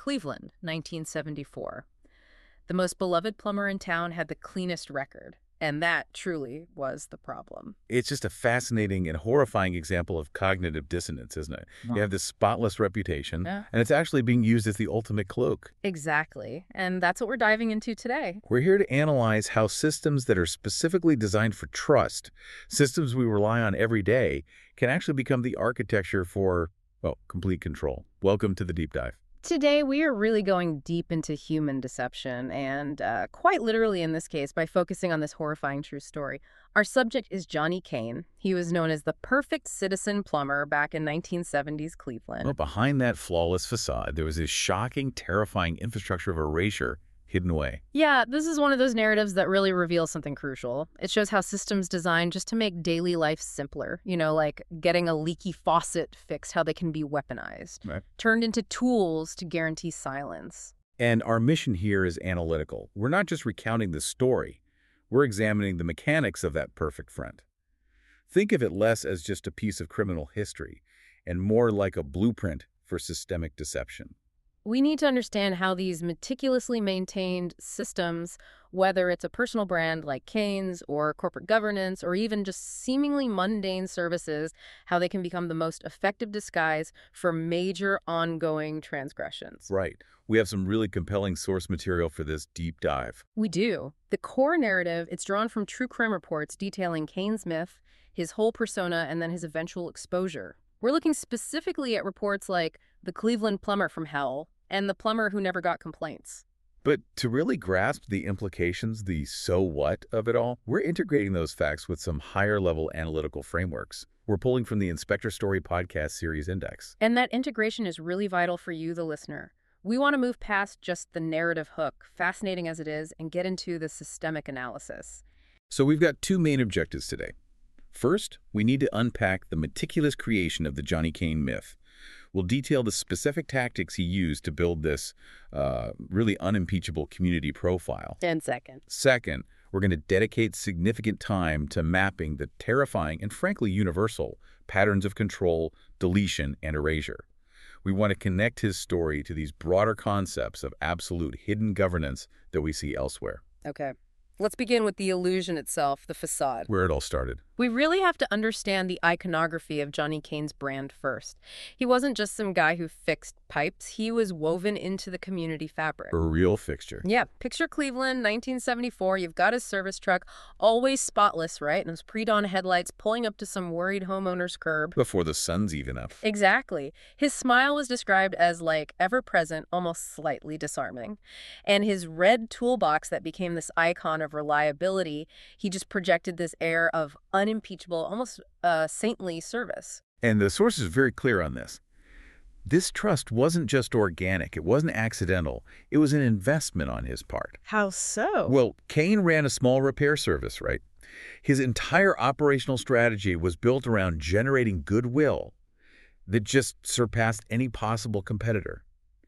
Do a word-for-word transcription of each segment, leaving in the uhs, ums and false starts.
Cleveland, nineteen seventy-four. The most beloved plumber in town had the cleanest record, and that truly was the problem. It's just a fascinating and horrifying example of cognitive dissonance, isn't it? Wow. You have this spotless reputation, Yeah. and it's actually being used as the ultimate cloak. Exactly, and that's what we're diving into today. We're here to analyze how systems that are specifically designed for trust, systems we rely on every day, can actually become the architecture for, well, complete control. Welcome to the Deep Dive. Today, we are really going deep into human deception, and uh, quite literally in this case, by focusing on this horrifying true story. Our subject is Johnny Kane. He was known as the perfect citizen plumber back in nineteen seventies Cleveland. Well, behind that flawless facade, there was this shocking, terrifying infrastructure of erasure hidden away. Yeah, this is one of those narratives that really reveals something crucial. It shows how systems designed just to make daily life simpler, you know, like getting a leaky faucet fixed, how they can be weaponized, Right. turned into tools to guarantee silence. And our mission here is analytical. We're not just recounting the story. We're examining the mechanics of that perfect front. Think of it less as just a piece of criminal history and more like a blueprint for systemic deception. We need to understand how these meticulously maintained systems, whether it's a personal brand like Kane's or corporate governance or even just seemingly mundane services, how they can become the most effective disguise for major ongoing transgressions. Right. We have some really compelling source material for this deep dive. We do. The core narrative, it's drawn from true crime reports detailing Kane's myth, his whole persona, and then his eventual exposure. We're looking specifically at reports like the Cleveland plumber from hell and the plumber who never got complaints. But to really grasp the implications, the so what of it all, we're integrating those facts with some higher-level analytical frameworks. We're pulling from the Inspector Story podcast series index. And that integration is really vital for you, the listener. We want to move past just the narrative hook, fascinating as it is, and get into the systemic analysis. So we've got two main objectives today. First, we need to unpack the meticulous creation of the Johnny Kane myth. We'll detail the specific tactics he used to build this uh, really unimpeachable community profile. And second. Second, we're going to dedicate significant time to mapping the terrifying and frankly universal patterns of control, deletion, and erasure. We want to connect his story to these broader concepts of absolute hidden governance that we see elsewhere. Okay. Let's begin with the illusion itself, the facade. Where it all started. We really have to understand the iconography of Johnny Kane's brand first. He wasn't just some guy who fixed pipes. He was woven into the community fabric. A real fixture. Yeah, picture Cleveland, nineteen seventy-four. You've got his service truck, always spotless, right? And those pre-dawn headlights pulling up to some worried homeowner's curb. Before the sun's even up. Exactly. His smile was described as like ever-present, almost slightly disarming. And his red toolbox that became this icon of reliability, he just projected this air of unimpeachable, almost uh, saintly service. And the source is very clear on this. This trust wasn't just organic. It wasn't accidental. It was an investment on his part. How so? Well, Kane ran a small repair service, right? His entire operational strategy was built around generating goodwill that just surpassed any possible competitor.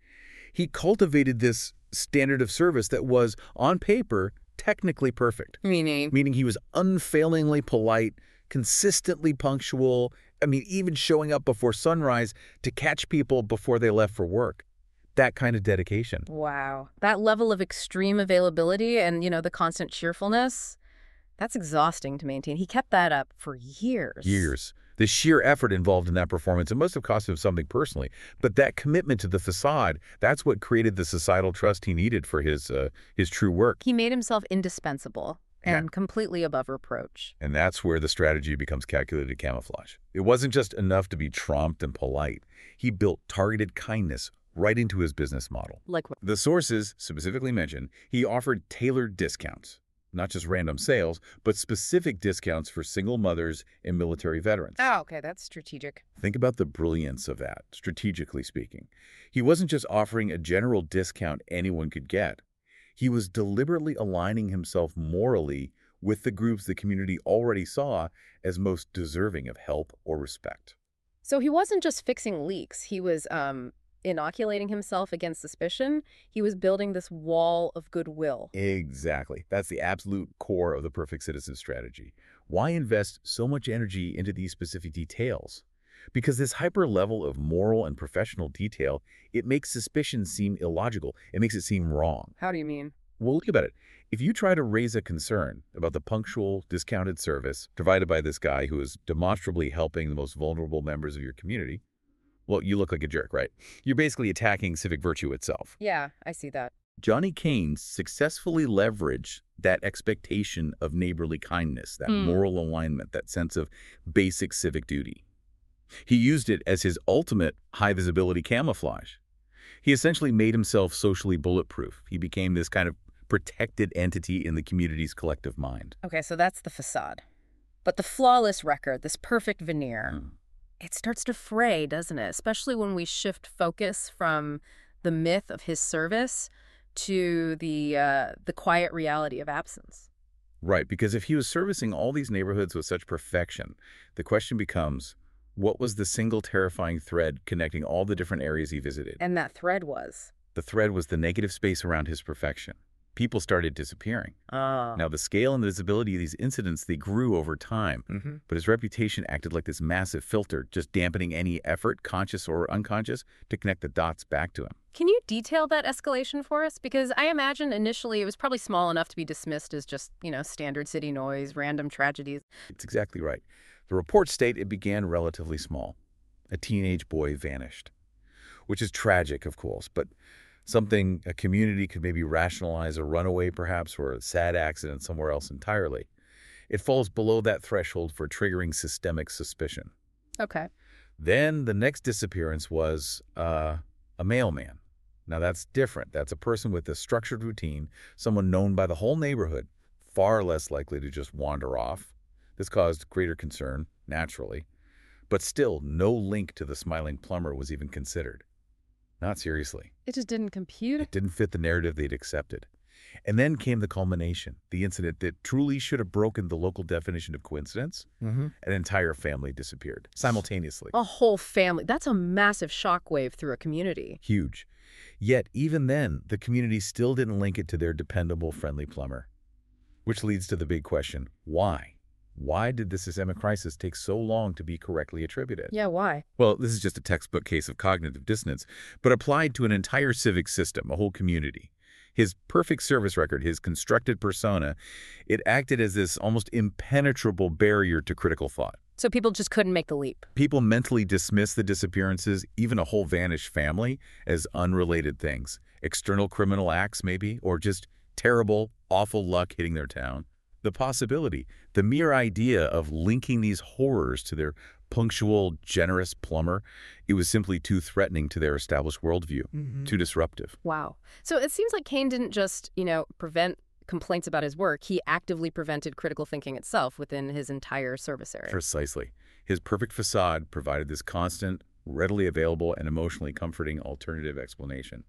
He cultivated this standard of service that was, on paper, technically perfect. Meaning? Meaning he was unfailingly polite, consistently punctual, I mean, even showing up before sunrise to catch people before they left for work. That kind of dedication. Wow. That level of extreme availability and, you know, the constant cheerfulness, that's exhausting to maintain. He kept that up for years. Years. The sheer effort involved in that performance, it must have cost him something personally. But that commitment to the facade, that's what created the societal trust he needed for his, uh, his true work. He made himself indispensable and Yeah. completely above reproach. And that's where the strategy becomes calculated camouflage. It wasn't just enough to be prompt and polite. He built targeted kindness right into his business model. Like what? The sources specifically mention he offered tailored discounts, not just random sales, but specific discounts for single mothers and military veterans. Oh, okay, that's strategic. Think about the brilliance of that, strategically speaking. He wasn't just offering a general discount anyone could get. He was deliberately aligning himself morally with the groups the community already saw as most deserving of help or respect. So he wasn't just fixing leaks. He was um, inoculating himself against suspicion. He was building this wall of goodwill. Exactly. That's the absolute core of the perfect citizen strategy. Why invest so much energy into these specific details? Because this hyper level of moral and professional detail, it makes suspicion seem illogical. It makes it seem wrong. How do you mean? Well, think about it. If you try to raise a concern about the punctual, discounted service provided by this guy who is demonstrably helping the most vulnerable members of your community, well, you look like a jerk, right? You're basically attacking civic virtue itself. Yeah, I see that. Johnny Keynes successfully leveraged that expectation of neighborly kindness, that Hmm. moral alignment, that sense of basic civic duty. He used it as his ultimate high-visibility camouflage. He essentially made himself socially bulletproof. He became this kind of protected entity in the community's collective mind. Okay, so that's the facade. But the flawless record, this perfect veneer, Mm. it starts to fray, doesn't it? Especially when we shift focus from the myth of his service to the uh, the quiet reality of absence. Right, because if he was servicing all these neighborhoods with such perfection, the question becomes, what was the single terrifying thread connecting all the different areas he visited? And that thread was. The thread was the negative space around his perfection. People started disappearing. Oh. Now, the scale and the visibility of these incidents, they grew over time, Mm-hmm. but his reputation acted like this massive filter, just dampening any effort, conscious or unconscious, to connect the dots back to him. Can you detail that escalation for us? Because I imagine initially it was probably small enough to be dismissed as just, you know, standard city noise, random tragedies. It's exactly right. The reports state it began relatively small. A teenage boy vanished, which is tragic, of course, but something a community could maybe rationalize, a runaway perhaps, or a sad accident somewhere else entirely. It falls below that threshold for triggering systemic suspicion. Okay. Then the next disappearance was uh, a mailman. Now that's different. That's a person with a structured routine, someone known by the whole neighborhood, far less likely to just wander off. This caused greater concern, naturally. But still, no link to the smiling plumber was even considered. Not seriously. It just didn't compute. It didn't fit the narrative they'd accepted. And then came the culmination, the incident that truly should have broken the local definition of coincidence. Mm-hmm. An entire family disappeared, simultaneously. A whole family. That's a massive shockwave through a community. Huge. Yet, even then, the community still didn't link it to their dependable, friendly plumber. Which leads to the big question, why? Why did the systemic crisis take so long to be correctly attributed? Yeah, why? Well, this is just a textbook case of cognitive dissonance, but applied to an entire civic system, a whole community. His perfect service record, his constructed persona, it acted as this almost impenetrable barrier to critical thought. So people just couldn't make the leap. People mentally dismiss the disappearances, even a whole vanished family, as unrelated things. External criminal acts, maybe, or just terrible, awful luck hitting their town. The possibility, the mere idea of linking these horrors to their punctual, generous plumber, it was simply too threatening to their established worldview, Mm-hmm. too disruptive. Wow. So it seems like Kane didn't just, you know, prevent complaints about his work. He actively prevented critical thinking itself within his entire service area. Precisely. His perfect facade provided this constant, readily available, and emotionally comforting alternative explanation.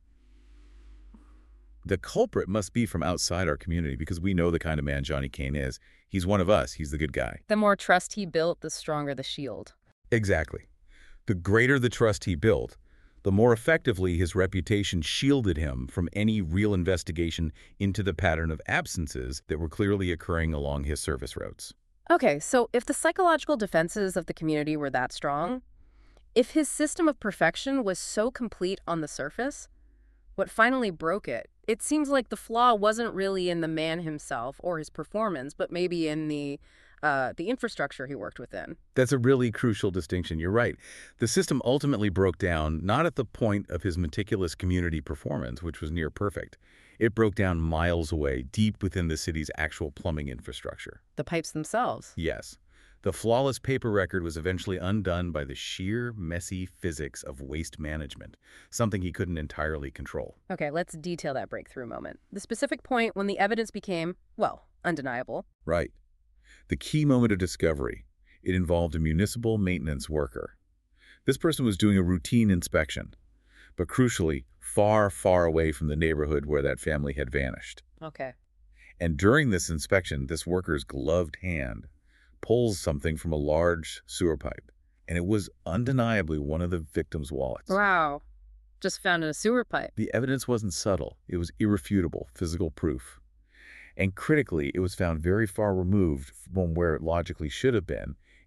The culprit must be from outside our community because we know the kind of man Johnny Kane is. He's one of us. He's the good guy. The more trust he built, the stronger the shield. Exactly. The greater the trust he built, the more effectively his reputation shielded him from any real investigation into the pattern of absences that were clearly occurring along his service routes. Okay, so if the psychological defenses of the community were that strong, if his system of perfection was so complete on the surface, what finally broke it, it seems like the flaw wasn't really in the man himself or his performance, but maybe in the uh, the infrastructure he worked within. That's a really crucial distinction. You're right. The system ultimately broke down not at the point of his meticulous community performance, which was near perfect. It broke down miles away, deep within the city's actual plumbing infrastructure. The pipes themselves. Yes. The flawless paper record was eventually undone by the sheer, messy physics of waste management, something he couldn't entirely control. Okay, let's detail that breakthrough moment. The specific point when the evidence became, well, undeniable. Right. The key moment of discovery. It involved a municipal maintenance worker. This person was doing a routine inspection, but crucially, far, far away from the neighborhood where that family had vanished. Okay. And during this inspection, this worker's gloved hand pulls something from a large sewer pipe, and it was undeniably one of the victim's wallets. Wow. Just found in a sewer pipe. The evidence wasn't subtle. It was irrefutable, physical proof. And critically, it was found very far removed from where it logically should have been,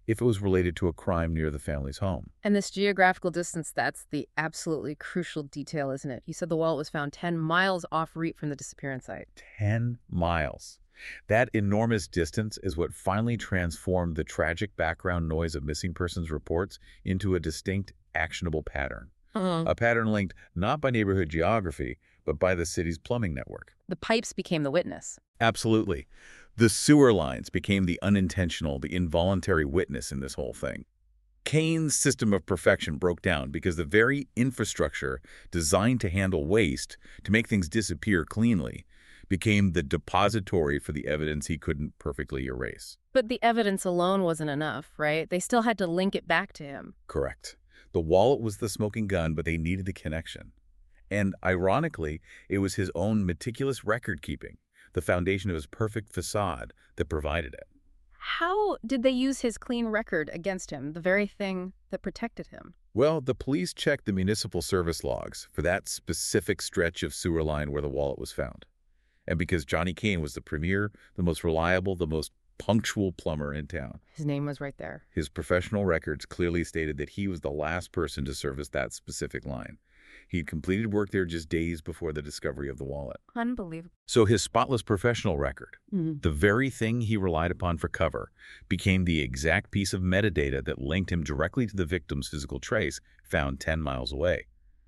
if it was related to a crime near the family's home. And this geographical distance, that's the absolutely crucial detail, isn't it? You said the wallet was found ten miles off route from the disappearance site. ten miles. That enormous distance is what finally transformed the tragic background noise of missing persons reports into a distinct, actionable pattern. Uh-huh. A pattern linked not by neighborhood geography, but by the city's plumbing network. The pipes became the witness. Absolutely. The sewer lines became the unintentional, the involuntary witness in this whole thing. Kane's system of perfection broke down because the very infrastructure designed to handle waste, to make things disappear cleanly, became the depository for the evidence he couldn't perfectly erase. But the evidence alone wasn't enough, right? They still had to link it back to him. Correct. The wallet was the smoking gun, but they needed the connection. And ironically, it was his own meticulous record-keeping, the foundation of his perfect facade, that provided it. How did they use his clean record against him, the very thing that protected him? Well, the police checked the municipal service logs for that specific stretch of sewer line where the wallet was found. And because Johnny Kane was the premier, the most reliable, the most punctual plumber in town, His name was right there. his professional records clearly stated that he was the last person to service that specific line. He'd completed work there just days before the discovery of the wallet. Unbelievable. So his spotless professional record, Mm. the very thing he relied upon for cover, became the exact piece of metadata that linked him directly to the victim's physical trace found ten miles away.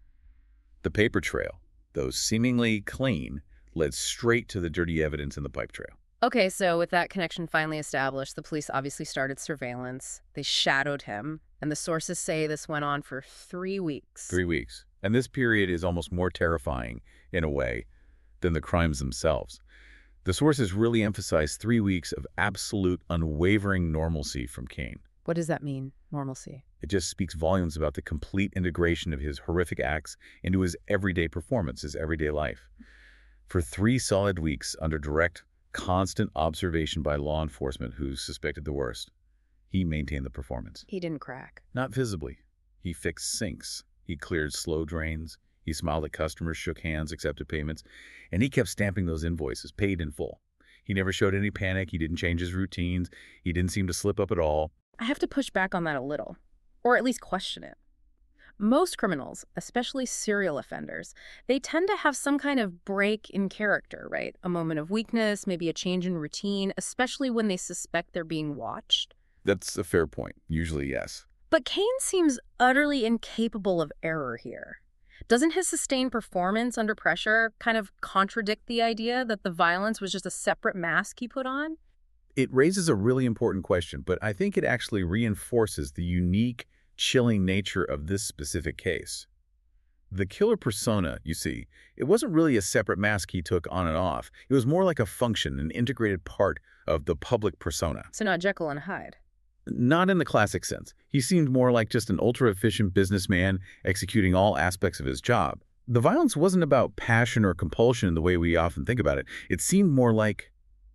The paper trail, though seemingly clean, led straight to the dirty evidence in the pipe trail. Okay, so with that connection finally established, the police obviously started surveillance. They shadowed him, and the sources say this went on for three weeks. Three weeks. And this period is almost more terrifying, in a way, than the crimes themselves. The sources really emphasize three weeks of absolute, unwavering normalcy from Kane. What does that mean, normalcy? It just speaks volumes about the complete integration of his horrific acts into his everyday performance, his everyday life. For three solid weeks, under direct, constant observation by law enforcement who suspected the worst, he maintained the performance. He didn't crack. Not visibly. He fixed sinks. He cleared slow drains. He smiled at customers, shook hands, accepted payments, and he kept stamping those invoices, paid in full. He never showed any panic. He didn't change his routines. He didn't seem to slip up at all. I have to push back on that a little, or at least question it. Most criminals, especially serial offenders, they tend to have some kind of break in character, right? A moment of weakness, maybe a change in routine, especially when they suspect they're being watched. That's a fair point. Usually, yes. But Kane seems utterly incapable of error here. Doesn't his sustained performance under pressure kind of contradict the idea that the violence was just a separate mask he put on? It raises a really important question, but I think it actually reinforces the unique, chilling nature of this specific case. The killer persona, you see, it wasn't really a separate mask he took on and off. It was more like a function, an integrated part of the public persona. So not Jekyll and Hyde. Not in the classic sense. He seemed more like just an ultra-efficient businessman executing all aspects of his job. The violence wasn't about passion or compulsion in the way we often think about it. It seemed more like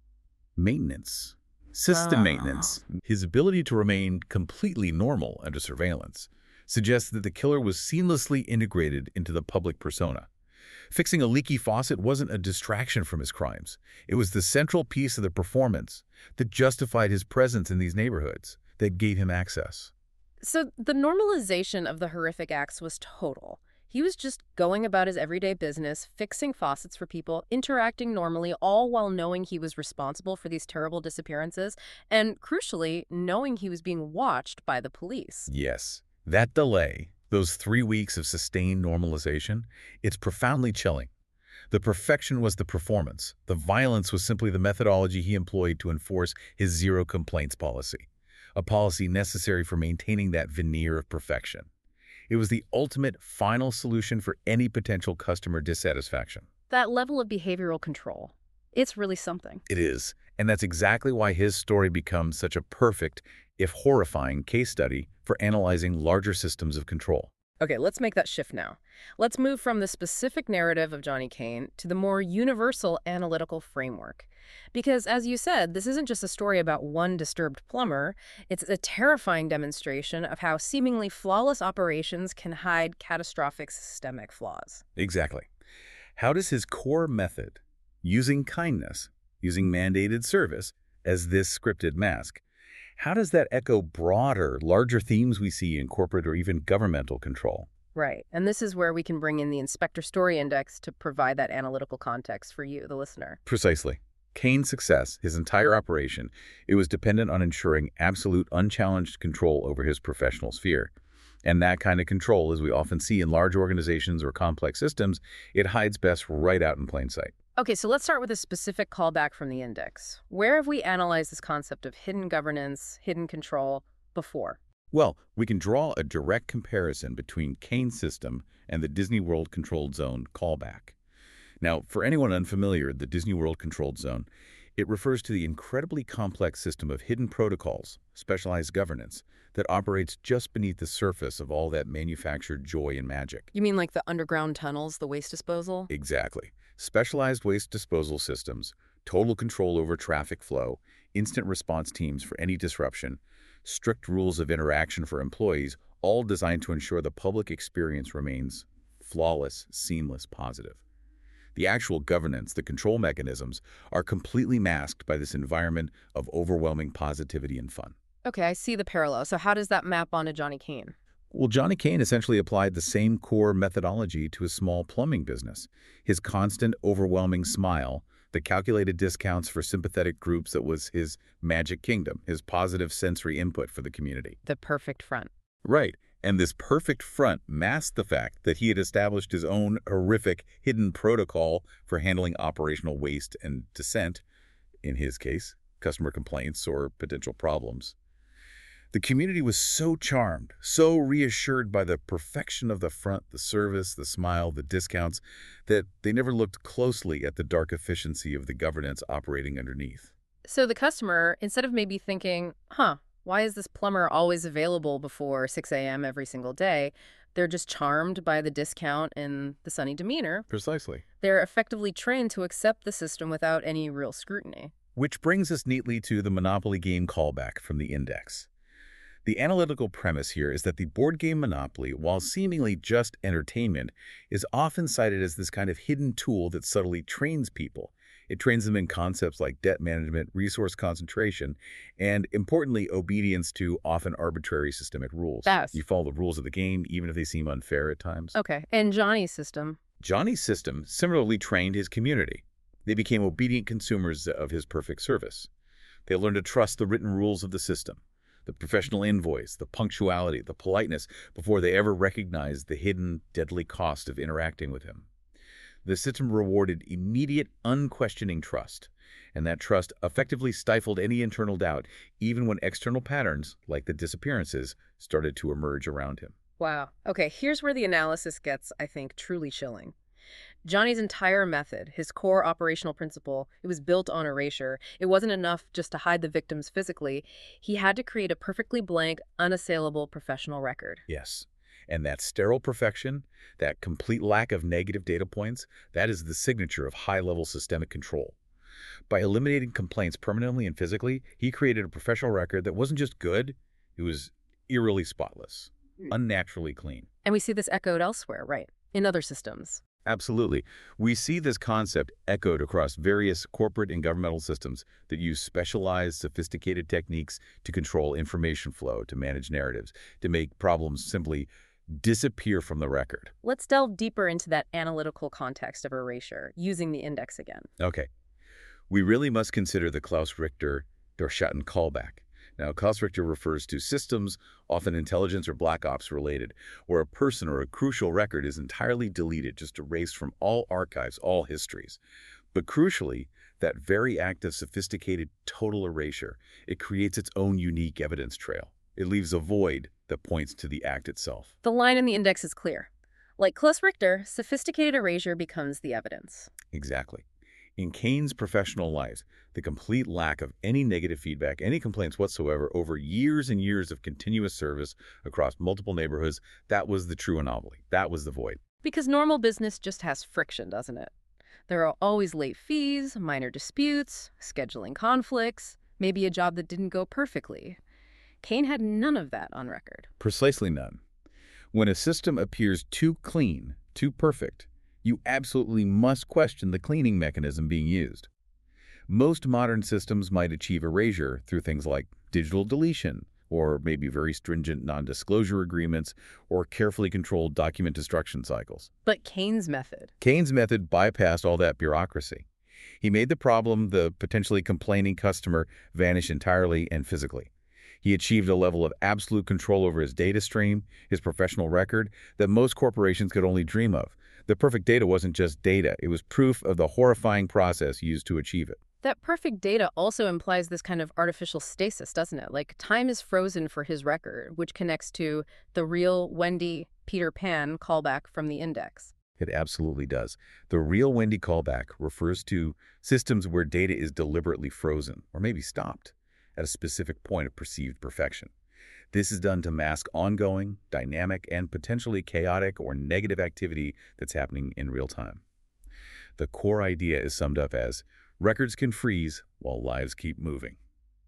maintenance, system Ah. maintenance. His ability to remain completely normal under surveillance suggests that the killer was seamlessly integrated into the public persona. Fixing a leaky faucet wasn't a distraction from his crimes. It was the central piece of the performance that justified his presence in these neighborhoods, that gave him access. So the normalization of the horrific acts was total. He was just going about his everyday business, fixing faucets for people, interacting normally, all while knowing he was responsible for these terrible disappearances, and crucially, knowing he was being watched by the police. Yes, that delay, those three weeks of sustained normalization, it's profoundly chilling. The perfection was the performance. The violence was simply the methodology he employed to enforce his zero complaints policy, a policy necessary for maintaining that veneer of perfection. It was the ultimate final solution for any potential customer dissatisfaction. That level of behavioral control, it's really something. It is, and that's exactly why his story becomes such a perfect, if horrifying, case study for analyzing larger systems of control. Okay, let's make that shift now. Let's move from the specific narrative of Johnny Kane to the more universal analytical framework. Because, as you said, this isn't just a story about one disturbed plumber. It's a terrifying demonstration of how seemingly flawless operations can hide catastrophic systemic flaws. Exactly. How does his core method, using kindness, using mandated service, as this scripted mask, How does that echo broader, larger themes we see in corporate or even governmental control? Right. And this is where we can bring in the Inspector Story Index to provide that analytical context for you, the listener. Precisely. Kane's success, his entire operation, it was dependent on ensuring absolute, unchallenged control over his professional sphere. And that kind of control, as we often see in large organizations or complex systems, it hides best right out in plain sight. Okay, so let's start with a specific callback from the index. Where have we analyzed this concept of hidden governance, hidden control before? Well, we can draw a direct comparison between Kane's system and the Disney World Controlled Zone callback. Now, for anyone unfamiliar, the Disney World Controlled Zone, it refers to the incredibly complex system of hidden protocols, specialized governance, that operates just beneath the surface of all that manufactured joy and magic. You mean like the underground tunnels, the waste disposal? Exactly. Specialized waste disposal systems, total control over traffic flow, instant response teams for any disruption, strict rules of interaction for employees, all designed to ensure the public experience remains flawless, seamless, positive. The actual governance, the control mechanisms, are completely masked by this environment of overwhelming positivity and fun. Okay, I see the parallel. So how does that map onto Johnny Kane? Well, Johnny Kane essentially applied the same core methodology to his small plumbing business. His constant, overwhelming smile, the calculated discounts for sympathetic groups that was his magic kingdom, his positive sensory input for the community. The perfect front. Right. And this perfect front masked the fact that he had established his own horrific hidden protocol for handling operational waste and dissent, in his case, customer complaints or potential problems. The community was so charmed, so reassured by the perfection of the front, the service, the smile, the discounts, that they never looked closely at the dark efficiency of the governance operating underneath. So the customer, instead of maybe thinking, huh, why is this plumber always available before six a m every single day? They're just charmed by the discount and the sunny demeanor. Precisely. They're effectively trained to accept the system without any real scrutiny. Which brings us neatly to the Monopoly game callback from the index. The analytical premise here is that the board game Monopoly, while seemingly just entertainment, is often cited as this kind of hidden tool that subtly trains people. It trains them in concepts like debt management, resource concentration, and, importantly, obedience to often arbitrary systemic rules. Yes. You follow the rules of the game, even if they seem unfair at times. Okay, and Johnny's system? Johnny's system similarly trained his community. They became obedient consumers of his perfect service. They learned to trust the written rules of the system, the professional invoice, the punctuality, the politeness, before they ever recognized the hidden, deadly cost of interacting with him. The system rewarded immediate, unquestioning trust, and that trust effectively stifled any internal doubt, even when external patterns, like the disappearances, started to emerge around him. Wow. Okay, here's where the analysis gets, I think, truly chilling. Johnny's entire method, his core operational principle, it was built on erasure. It wasn't enough just to hide the victims physically. He had to create a perfectly blank, unassailable professional record. Yes. And that sterile perfection, that complete lack of negative data points, that is the signature of high-level systemic control. By eliminating complaints permanently and physically, he created a professional record that wasn't just good, it was eerily spotless, unnaturally clean. And we see this echoed elsewhere, right? In other systems. Absolutely. We see this concept echoed across various corporate and governmental systems that use specialized, sophisticated techniques to control information flow, to manage narratives, to make problems simply disappear from the record. Let's delve deeper into that analytical context of erasure, using the index again. Okay. We really must consider the Klaus Richter-Dorschatten callback. Now, Klaus Richter refers to systems, often intelligence or black ops related, where a person or a crucial record is entirely deleted, just erased from all archives, all histories. But crucially, that very act of sophisticated total erasure, it creates its own unique evidence trail. It leaves a void that points to the act itself. The line in the index is clear. Like Klaus Richter, sophisticated erasure becomes the evidence. Exactly. In Kane's professional life, the complete lack of any negative feedback, any complaints whatsoever over years and years of continuous service across multiple neighborhoods, that was the true anomaly. That was the void. Because normal business just has friction, doesn't it? There are always late fees, minor disputes, scheduling conflicts, maybe a job that didn't go perfectly. Kane had none of that on record. Precisely none. When a system appears too clean, too perfect, you absolutely must question the cleaning mechanism being used. Most modern systems might achieve erasure through things like digital deletion, or maybe very stringent non-disclosure agreements, or carefully controlled document destruction cycles. But Kane's method. Kane's method bypassed all that bureaucracy. He made the problem, the potentially complaining customer, vanish entirely and physically. He achieved a level of absolute control over his data stream, his professional record, that most corporations could only dream of. The perfect data wasn't just data, it was proof of the horrifying process used to achieve it. That perfect data also implies this kind of artificial stasis, doesn't it? Like time is frozen for his record, which connects to the real Wendy Peter Pan callback from the index. It absolutely does. The real Wendy callback refers to systems where data is deliberately frozen, or maybe stopped, at a specific point of perceived perfection. This is done to mask ongoing, dynamic, and potentially chaotic or negative activity that's happening in real time. The core idea is summed up as, records can freeze while lives keep moving.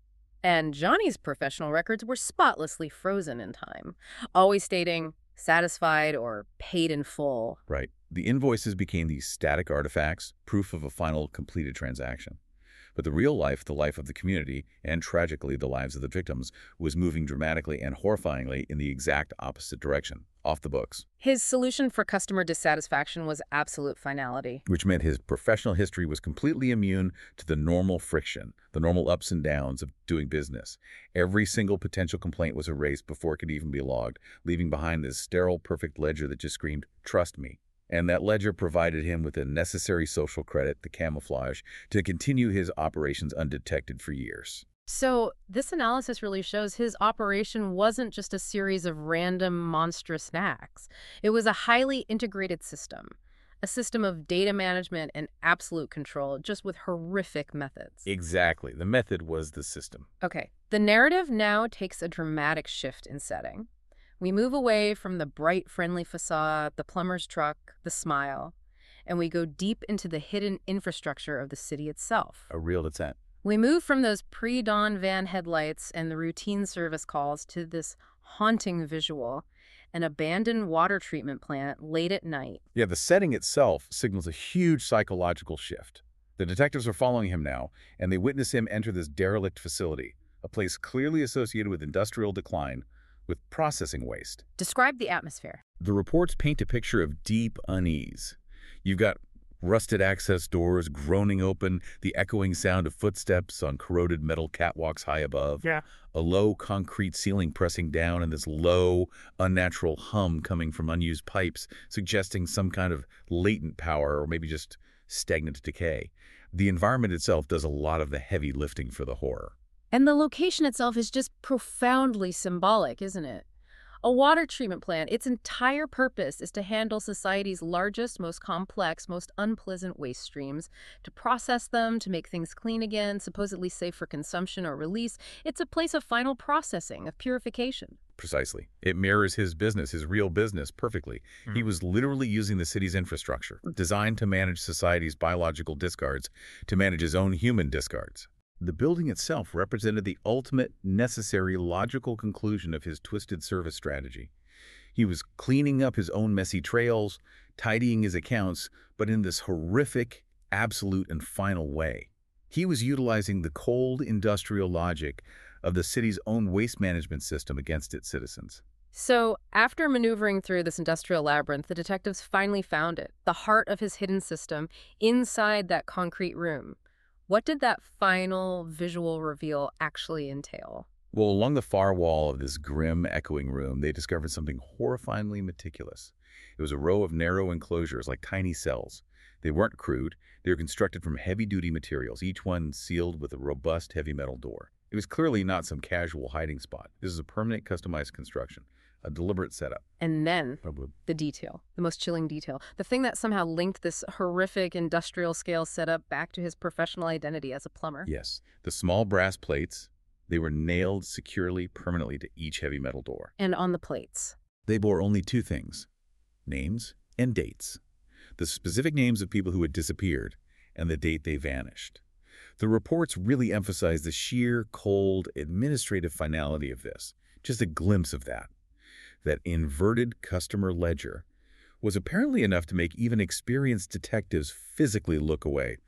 And Johnny's professional records were spotlessly frozen in time, always stating satisfied or paid in full. Right. The invoices became these static artifacts, proof of a final completed transaction. But the real life, the life of the community, and tragically the lives of the victims, was moving dramatically and horrifyingly in the exact opposite direction, off the books. His solution for customer dissatisfaction was absolute finality. Which meant his professional history was completely immune to the normal friction, the normal ups and downs of doing business. Every single potential complaint was erased before it could even be logged, leaving behind this sterile, perfect ledger that just screamed, "Trust me." And that ledger provided him with the necessary social credit, the camouflage, to continue his operations undetected for years. So this analysis really shows his operation wasn't just a series of random monstrous hacks. It was a highly integrated system, a system of data management and absolute control, just with horrific methods. Exactly. The method was the system. Okay, the narrative now takes a dramatic shift in setting. We move away from the bright, friendly facade, the plumber's truck, the smile, and we go deep into the hidden infrastructure of the city itself. A real descent. We move from those pre-dawn van headlights and the routine service calls to this haunting visual, an abandoned water treatment plant late at night. Yeah, the setting itself signals a huge psychological shift. The detectives are following him now, and they witness him enter this derelict facility, a place clearly associated with industrial decline, with processing waste. Describe the atmosphere. The reports paint a picture of deep unease. You've got rusted access doors groaning open, the echoing sound of footsteps on corroded metal catwalks high above, Yeah. a low concrete ceiling pressing down, and this low, unnatural hum coming from unused pipes, suggesting some kind of latent power or maybe just stagnant decay. The environment itself does a lot of the heavy lifting for the horror. And the location itself is just profoundly symbolic, isn't it? A water treatment plant, its entire purpose is to handle society's largest, most complex, most unpleasant waste streams, to process them, to make things clean again, supposedly safe for consumption or release. It's a place of final processing, of purification. Precisely. It mirrors his business, his real business, perfectly. Mhm. He was literally using the city's infrastructure, designed to manage society's biological discards, to manage his own human discards. The building itself represented the ultimate, necessary, logical conclusion of his twisted service strategy. He was cleaning up his own messy trails, tidying his accounts, but in this horrific, absolute, and final way. He was utilizing the cold industrial logic of the city's own waste management system against its citizens. So, after maneuvering through this industrial labyrinth, the detectives finally found it, the heart of his hidden system, inside that concrete room. What did that final visual reveal actually entail? Well, along the far wall of this grim, echoing room, they discovered something horrifyingly meticulous. It was a row of narrow enclosures like tiny cells. They weren't crude. They were constructed from heavy-duty materials, each one sealed with a robust, heavy metal door. It was clearly not some casual hiding spot. This is a permanent, customized construction, a deliberate setup. And then the detail, the most chilling detail, the thing that somehow linked this horrific industrial-scale setup back to his professional identity as a plumber. Yes, the small brass plates, they were nailed securely, permanently to each heavy metal door. And on the plates. They bore only two things, names and dates. The specific names of people who had disappeared and the date they vanished. The reports really emphasize the sheer, cold, administrative finality of this. Just a glimpse of that. That inverted customer ledger was apparently enough to make even experienced detectives physically look away.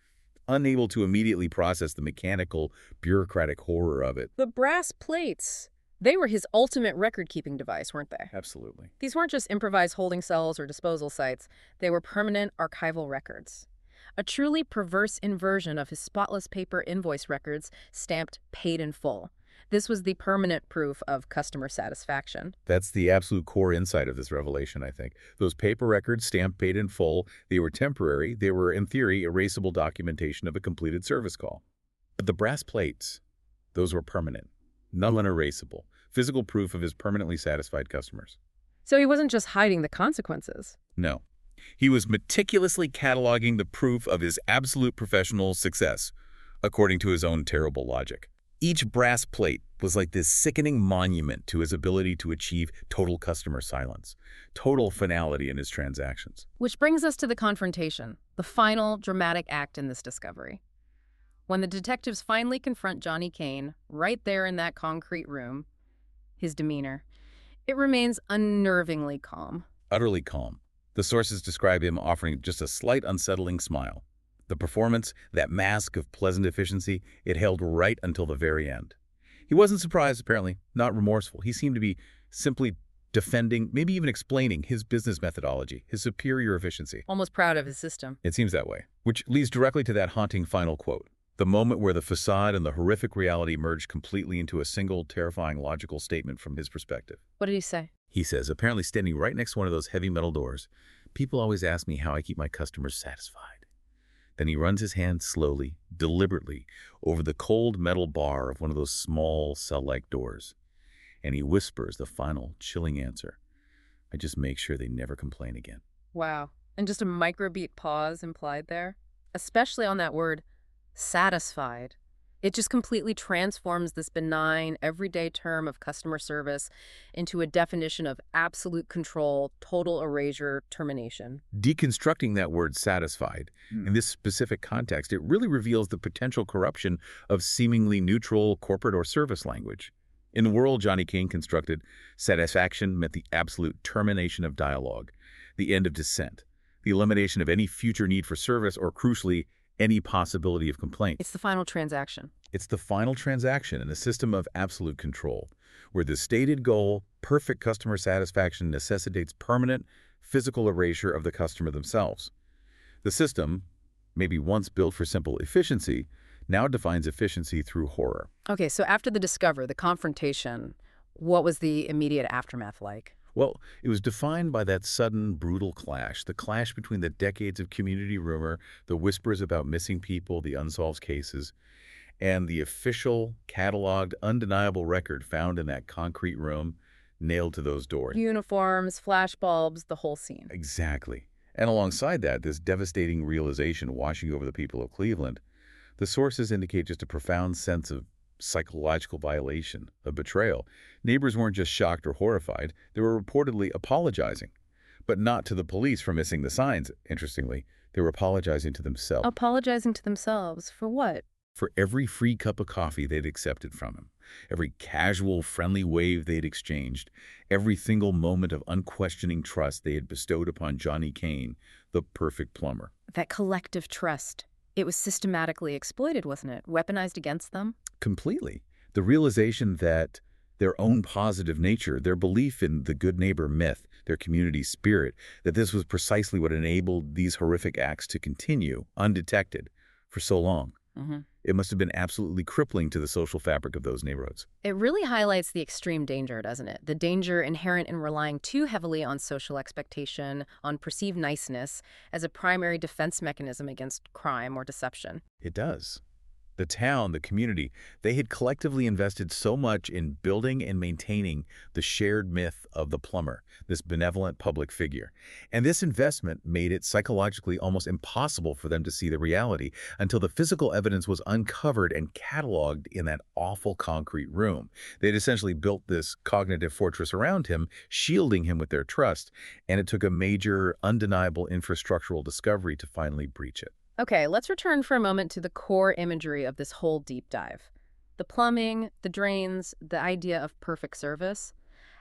unable to immediately process the mechanical, bureaucratic horror of it. The brass plates. They were his ultimate record-keeping device, weren't they? Absolutely. These weren't just improvised holding cells or disposal sites. They were permanent archival records. A truly perverse inversion of his spotless paper invoice records stamped paid in full. This was the permanent proof of customer satisfaction. That's the absolute core insight of this revelation, I think. Those paper records stamped paid in full, they were temporary. They were, in theory, erasable documentation of a completed service call. But the brass plates, those were permanent, non-erasable, physical proof of his permanently satisfied customers. So he wasn't just hiding the consequences. No. He was meticulously cataloging the proof of his absolute professional success, according to his own terrible logic. Each brass plate was like this sickening monument to his ability to achieve total customer silence, total finality in his transactions. Which brings us to the confrontation, the final dramatic act in this discovery. When the detectives finally confront Johnny Kane, right there in that concrete room, his demeanor, it remains unnervingly calm. Utterly calm. The sources describe him offering just a slight unsettling smile. The performance, that mask of pleasant efficiency, it held right until the very end. He wasn't surprised, apparently, not remorseful. He seemed to be simply defending, maybe even explaining his business methodology, his superior efficiency. Almost proud of his system. It seems that way, which leads directly to that haunting final quote. The moment where the facade and the horrific reality merged completely into a single, terrifying, logical statement from his perspective. What did he say? He says, apparently standing right next to one of those heavy metal doors, people always ask me how I keep my customers satisfied. Then he runs his hand slowly, deliberately, over the cold metal bar of one of those small, cell-like doors. And he whispers the final, chilling answer. I just make sure they never complain again. Wow. And just a microbeat pause implied there, especially on that word, satisfied. It just completely transforms this benign, everyday term of customer service into a definition of absolute control, total erasure, termination. Deconstructing that word satisfied, mm. in this specific context, it really reveals the potential corruption of seemingly neutral corporate or service language. In the world Johnny Kane constructed, satisfaction meant the absolute termination of dialogue, the end of dissent, the elimination of any future need for service, or crucially, any possibility of complaint. It's the final transaction. It's the final transaction in a system of absolute control, where the stated goal, perfect customer satisfaction, necessitates permanent physical erasure of the customer themselves. The system, maybe once built for simple efficiency, now defines efficiency through horror. Okay, so after the discover, the confrontation, what was the immediate aftermath like? Well, it was defined by that sudden, brutal clash, the clash between the decades of community rumor, the whispers about missing people, the unsolved cases, and the official, cataloged, undeniable record found in that concrete room, nailed to those doors. Uniforms, flashbulbs, the whole scene. Exactly. And alongside that, this devastating realization washing over the people of Cleveland, the sources indicate just a profound sense of psychological violation, of betrayal. Neighbors weren't just shocked or horrified, they were reportedly apologizing. But not to the police for missing the signs, interestingly. They were apologizing to themselves. Apologizing to themselves for what? For every free cup of coffee they'd accepted from him, every casual, friendly wave they'd exchanged, every single moment of unquestioning trust they had bestowed upon Johnny Kane, the perfect plumber. That collective trust. It was systematically exploited, wasn't it? Weaponized against them? Completely. The realization that their own positive nature, their belief in the good neighbor myth, their community spirit, that this was precisely what enabled these horrific acts to continue undetected for so long. Mm-hmm. It must have been absolutely crippling to the social fabric of those neighborhoods. It really highlights the extreme danger, doesn't it? The danger inherent in relying too heavily on social expectation, on perceived niceness, as a primary defense mechanism against crime or deception. It does. The town, the community, they had collectively invested so much in building and maintaining the shared myth of the plumber, this benevolent public figure. And this investment made it psychologically almost impossible for them to see the reality until the physical evidence was uncovered and cataloged in that awful concrete room. They'd essentially built this cognitive fortress around him, shielding him with their trust, and it took a major, undeniable infrastructural discovery to finally breach it. Okay, let's return for a moment to the core imagery of this whole deep dive. The plumbing, the drains, the idea of perfect service.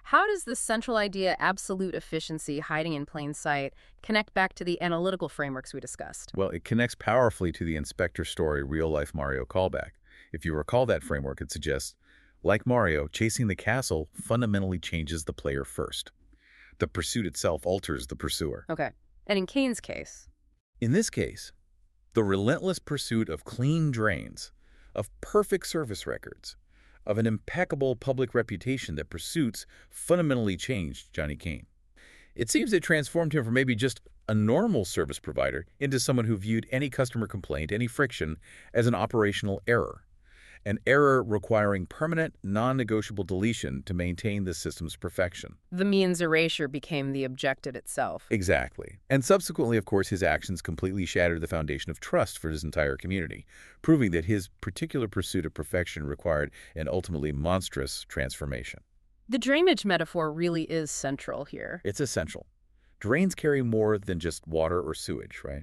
How does this central idea, absolute efficiency hiding in plain sight, connect back to the analytical frameworks we discussed? Well, it connects powerfully to the Inspector Story real-life Mario callback. If you recall that framework, it suggests, like Mario, chasing the castle fundamentally changes the player first. The pursuit itself alters the pursuer. Okay. And in Kane's case? In this case, the relentless pursuit of clean drains, of perfect service records, of an impeccable public reputation that pursuits fundamentally changed Johnny Kane. It seems it transformed him from maybe just a normal service provider into someone who viewed any customer complaint, any friction, as an operational error. An error requiring permanent, non-negotiable deletion to maintain the system's perfection. The means erasure became the objective itself. Exactly. And subsequently, of course, his actions completely shattered the foundation of trust for his entire community, proving that his particular pursuit of perfection required an ultimately monstrous transformation. The drainage metaphor really is central here. It's essential. Drains carry more than just water or sewage, right?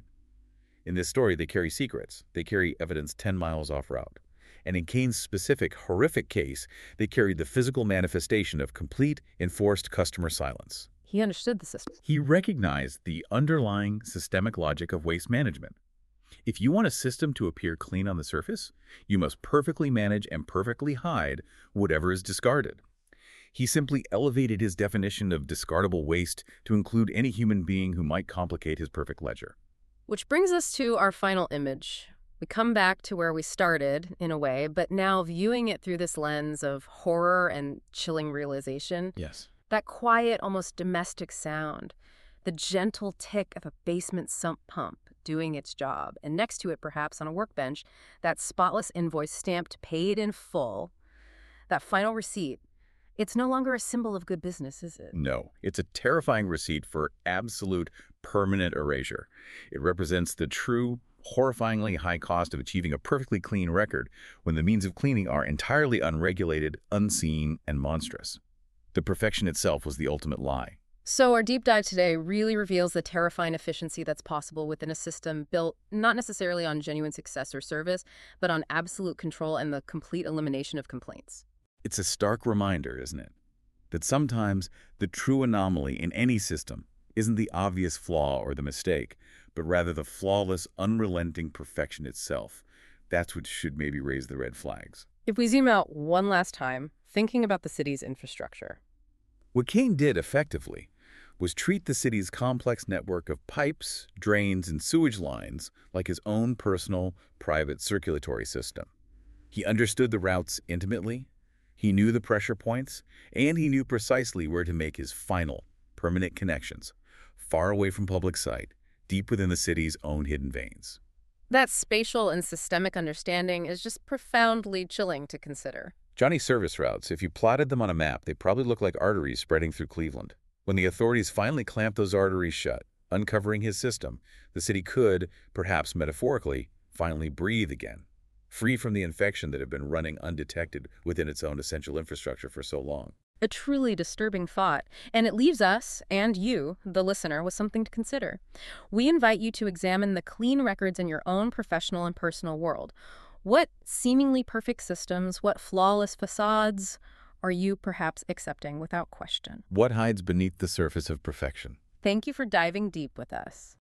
In this story, they carry secrets. They carry evidence ten miles off route. And in Kane's specific, horrific case, they carried the physical manifestation of complete, enforced customer silence. He understood the system. He recognized the underlying systemic logic of waste management. If you want a system to appear clean on the surface, you must perfectly manage and perfectly hide whatever is discarded. He simply elevated his definition of discardable waste to include any human being who might complicate his perfect ledger. Which brings us to our final image. We come back to where we started, in a way, but now viewing it through this lens of horror and chilling realization. Yes. That quiet, almost domestic sound, the gentle tick of a basement sump pump doing its job, and next to it, perhaps on a workbench, that spotless invoice stamped paid in full, that final receipt. It's no longer a symbol of good business, is it? No. It's a terrifying receipt for absolute permanent erasure. It represents the true, horrifyingly high cost of achieving a perfectly clean record when the means of cleaning are entirely unregulated, unseen, and monstrous. The perfection itself was the ultimate lie. So our deep dive today really reveals the terrifying efficiency that's possible within a system built not necessarily on genuine success or service, but on absolute control and the complete elimination of complaints. It's a stark reminder, isn't it, that sometimes the true anomaly in any system isn't the obvious flaw or the mistake, but rather the flawless, unrelenting perfection itself. That's what should maybe raise the red flags. If we zoom out one last time, thinking about the city's infrastructure. What Kane did effectively was treat the city's complex network of pipes, drains, and sewage lines like his own personal, private circulatory system. He understood the routes intimately, he knew the pressure points, and he knew precisely where to make his final, permanent connections, far away from public sight, deep within the city's own hidden veins. That spatial and systemic understanding is just profoundly chilling to consider. Johnny's service routes, if you plotted them on a map, they probably look like arteries spreading through Cleveland. When the authorities finally clamped those arteries shut, uncovering his system, the city could, perhaps metaphorically, finally breathe again, free from the infection that had been running undetected within its own essential infrastructure for so long. A truly disturbing thought, and it leaves us, and you, the listener, with something to consider. We invite you to examine the clean records in your own professional and personal world. What seemingly perfect systems, what flawless facades are you perhaps accepting without question? What hides beneath the surface of perfection? Thank you for diving deep with us.